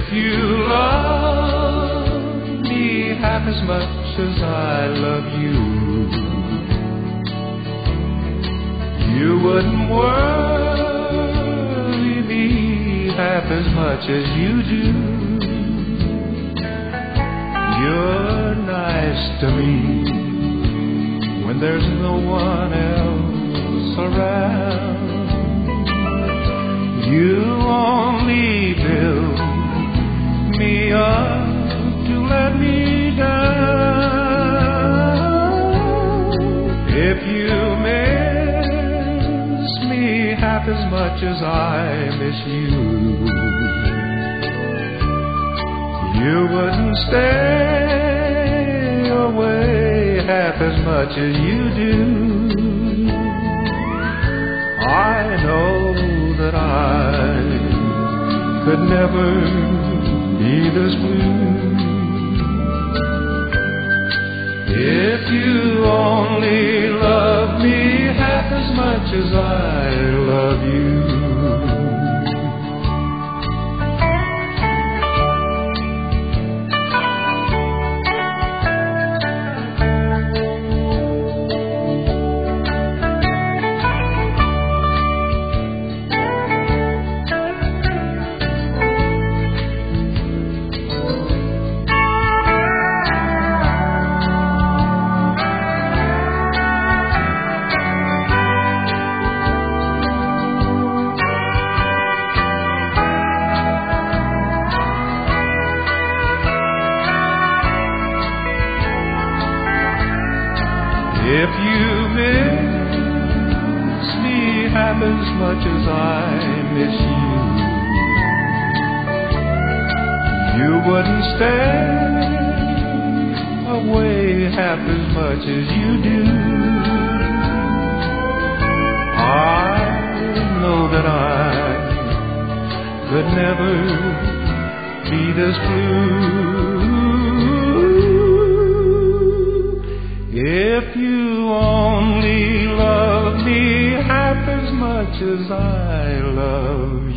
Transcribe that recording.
If you love me half as much as I love you, you wouldn't worry me half as much as you do. You're nice to me when there's no one else around. You only build me up to let me down. If you miss me half as much as I miss you, you wouldn't stay away half as much as you do. I know that I could never be this blue. If you only love me half as much as I love you. If you miss me half as much as I miss you, you wouldn't stay away half as much as you do. I know that I could never be this blue. If you only love me half as much as I love you.